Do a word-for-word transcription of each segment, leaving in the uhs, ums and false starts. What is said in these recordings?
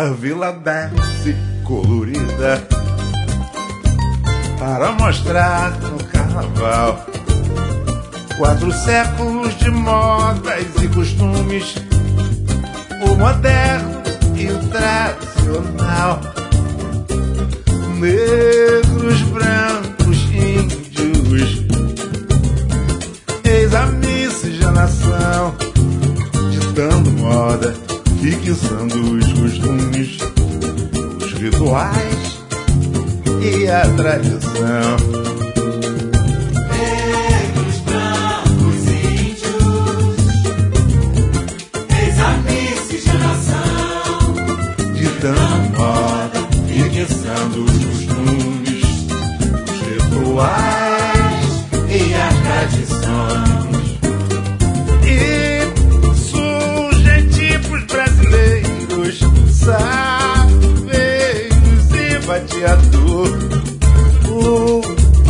A vila desce colorida para mostrar no carnaval quatro séculos de modas e costumes, o moderno e o tradicional. Negros, brancos, índios, eis a miscigenação, ditando moda, fixando os costumes, os rituais e a tradição. Negros, brancos, índios, eis a miscigenação, Ditando moda, fixando os costumes, os rituais e as tradições. e sujetipos brasileiros, saveiros e bateador, o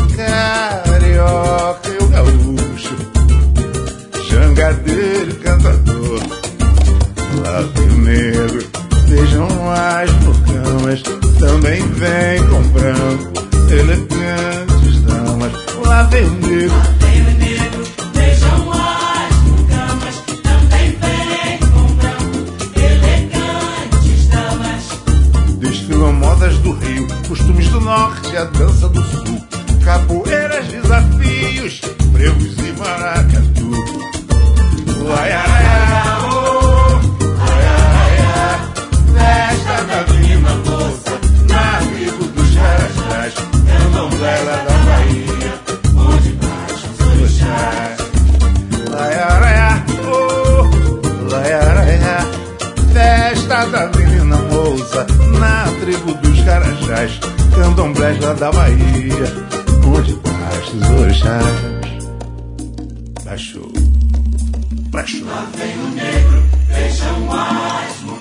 carioca e o gaúcho, jangadeiro e cantador. Lá vem o negro, vejam as mucamas, também vem com branco, elegantes damas. Lá vem o negro, Vem o negro, vejam as mucamas, também vem com branco, elegantes damas. desfilam modas do Rio, costumes do Norte, a dança do Sul, capoeiras, desafios, frevos e maracatu. Laiaraiá, oh, laiaraiá, festa da menina moça, na tribo dos Carajás, candomblé lá da Bahia, onde baixam os orixás. Laiaraiá, oh, laiaraiá, festa da menina moça, na tribo dos Carajás, candomblés lá da Bahia, onde baixam os orixás. Baixou, baixou. Lá vem o negro, vejam as mucamas,